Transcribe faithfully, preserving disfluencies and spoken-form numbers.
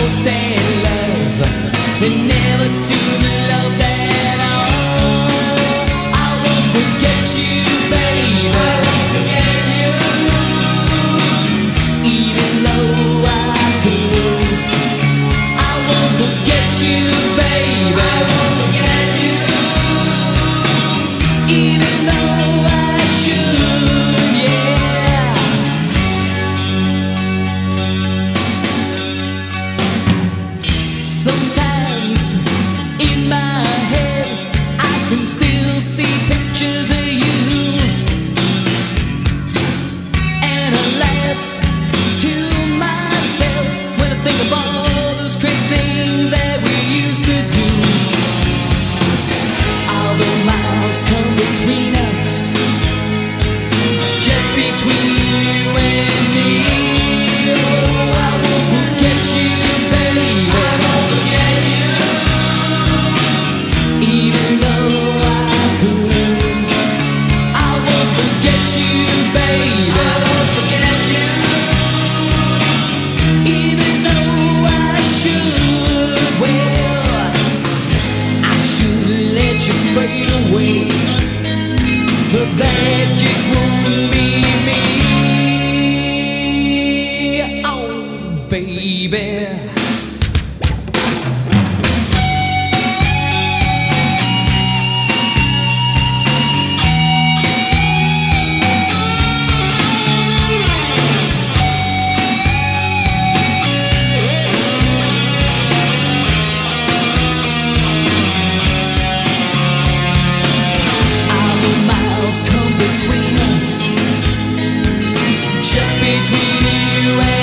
understand love and never to be loved at all. I won't forget you, baby. I won't forget you, even though I could. I won't forget you, baby. I won't forget you, even though I should, yeah. Sometimes in my head I can still see pictures of you, and I laugh to myself when I think of all those crazy things that we used to do. All the miles come between us, just between you and me. Oh, I won't forget you, baby. I won't forget you, even though I could. I won't forget you, baby. I won't forget you, even though I should. Well, I should let you fade away, but that just won't be me. Oh, baby. All the miles come between us, just between you and